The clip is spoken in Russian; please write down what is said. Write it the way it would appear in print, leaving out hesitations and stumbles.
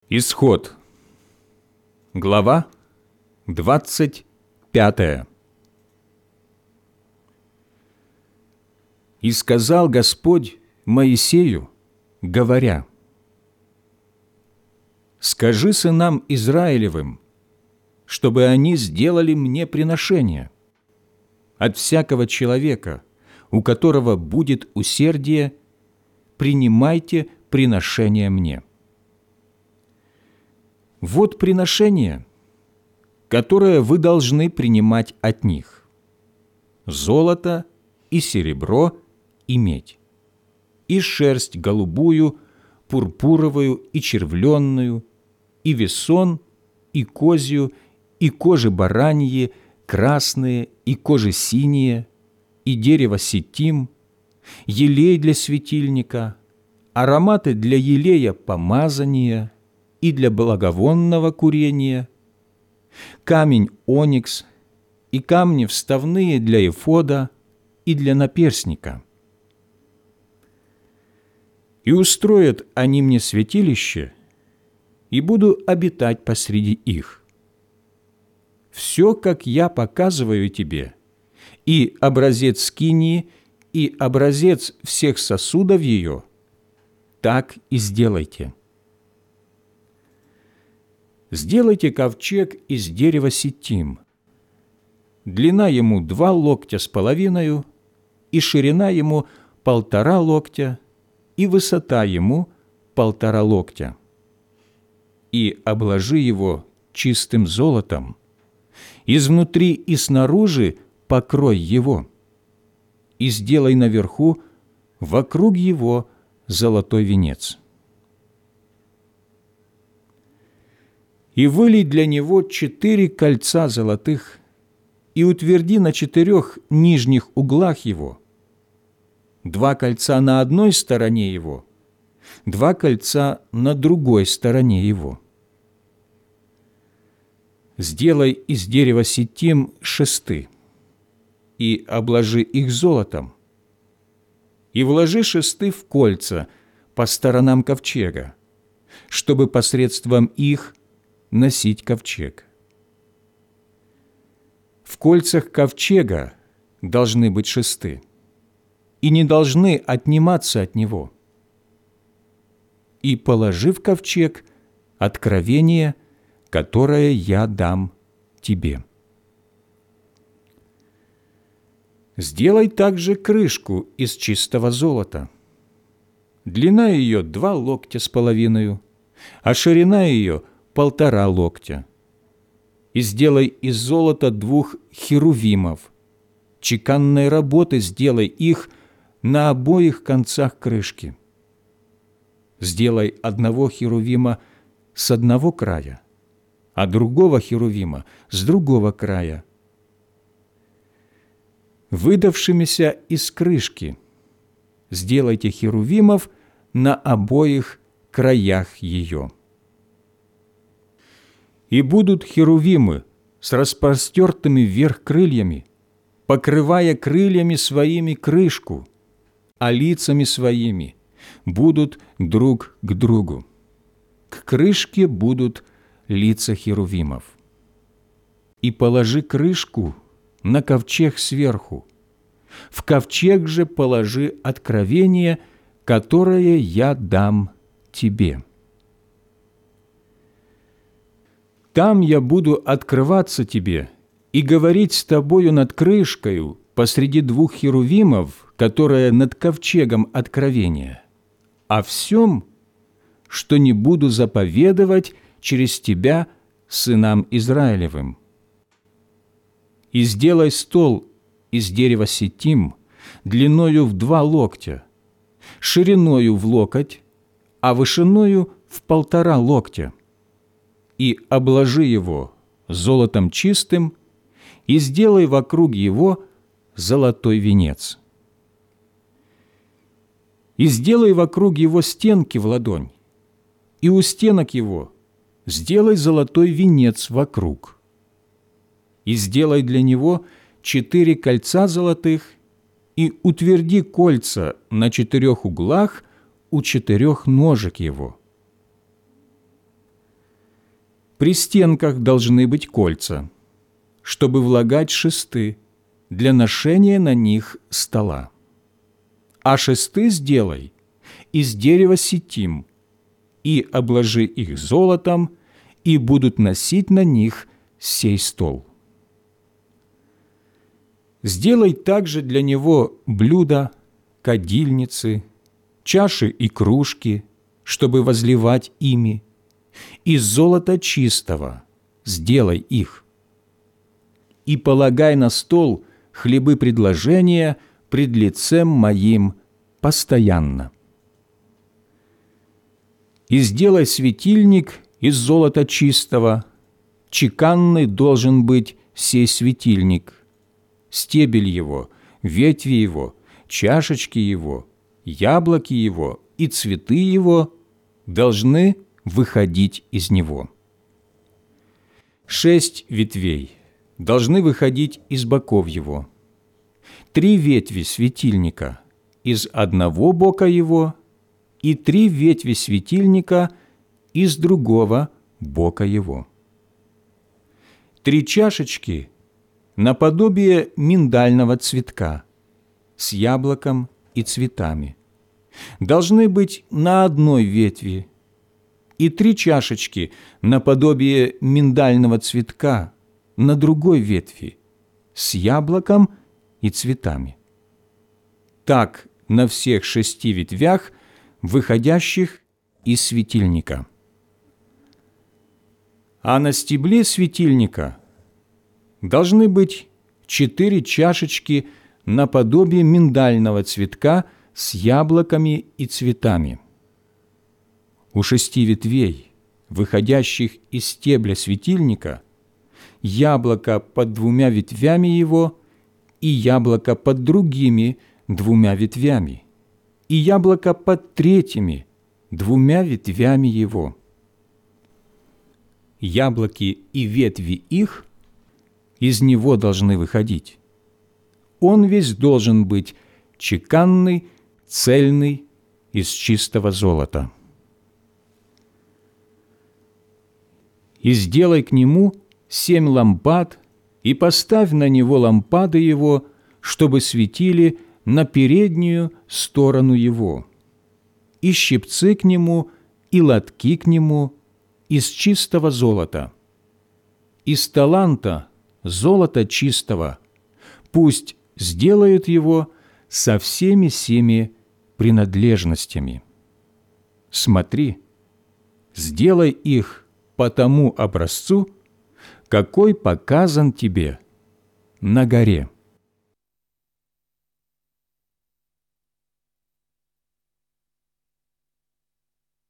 Исход, глава 25. «И сказал Господь Моисею, говоря: скажи сынам Израилевым, чтобы они сделали мне приношение. От всякого человека, у которого будет усердие, принимайте приношение мне. Вот приношение, которое вы должны принимать от них: золото и серебро и медь, и шерсть голубую, пурпуровую и червленную, и весон, и козью, и кожи бараньи, красные, и кожи синие, и дерево ситим, елей для светильника, ароматы для елея помазания и для благовонного курения, камень оникс и камни вставные для эфода и для наперстника. И устроят они мне святилище, и буду обитать посреди их. Все, как я показываю тебе, и образец скинии, и образец всех сосудов ее, так и сделайте. Сделайте ковчег из дерева ситим. Длина ему 2 локтя с половиною, и ширина ему 1,5 локтя, и высота ему 1,5 локтя. И обложи его чистым золотом, изнутри и снаружи покрой его, и сделай наверху вокруг его золотой венец. И вылей для него 4 кольца золотых, и утверди на 4 нижних углах его: 2 кольца на одной стороне его, 2 кольца на другой стороне его. Сделай из дерева ситим шесты, и обложи их золотом, и вложи шесты в кольца по сторонам ковчега, чтобы посредством их носить ковчег. В кольцах ковчега должны быть шесты, и не должны отниматься от него. И положи в ковчег откровение, которое я дам тебе. Сделай также крышку из чистого золота. Длина ее 2 локтя с половиною, а ширина ее 1,5 локтя. И сделай из золота 2 херувимов. Чеканной работы сделай их на обоих концах крышки. Сделай одного херувима с одного края, а другого херувима с другого края. Выдавшимися из крышки сделайте херувимов на обоих краях ее. И будут херувимы с распростертыми вверх крыльями, покрывая крыльями своими крышку, а лицами своими будут друг к другу. К крышке будут лица херувимов. И положи крышку на ковчег сверху. В ковчег же положи откровение, которое я дам тебе. Там я буду открываться тебе и говорить с тобою над крышкою посреди 2 херувимов, которая над ковчегом откровения, о всем, что не буду заповедовать через тебя сынам Израилевым. И сделай стол из дерева ситим длиною в 2 локтя, шириною в локоть, а вышиною в 1,5 локтя, и обложи его золотом чистым, и сделай вокруг его золотой венец. И сделай вокруг его стенки в ладонь, и у стенок его сделай золотой венец вокруг. И сделай для него 4 кольца золотых, и утверди кольца на 4 углах у 4 ножек его. При стенках должны быть кольца, чтобы влагать шесты для ношения на них стола. А шесты сделай из дерева ситим и обложи их золотом, и будут носить на них сей стол. Сделай также для него блюда, кадильницы, чаши и кружки, чтобы возливать ими, из золота чистого сделай их. И полагай на стол хлебы предложения пред лицем моим постоянно. И сделай светильник из золота чистого, чеканный должен быть сей светильник, стебель его, ветви его, чашечки его, яблоки его и цветы его должны выходить из него. 6 ветвей должны выходить из боков его, 3 ветви светильника из одного бока его и 3 ветви светильника из другого бока его. 3 чашечки наподобие миндального цветка с яблоком и цветами должны быть на одной ветви, и 3 чашечки наподобие миндального цветка на другой ветви с яблоком и цветами. Так на всех 6 ветвях, выходящих из светильника. А на стебле светильника должны быть 4 чашечки наподобие миндального цветка с яблоками и цветами. У 6 ветвей, выходящих из стебля светильника, яблоко под 2 ветвями его и яблоко под другими 2 ветвями, и яблоко под 3 2 ветвями его. Яблоки и ветви их из него должны выходить. Он весь должен быть чеканный, цельный, из чистого золота. И сделай к нему 7 лампад, и поставь на него лампады его, чтобы светили на переднюю сторону его, и щипцы к нему, и лотки к нему из чистого золота. Из таланта золота чистого пусть сделают его со всеми семи принадлежностями. Смотри, сделай их по тому образцу, какой показан тебе на горе.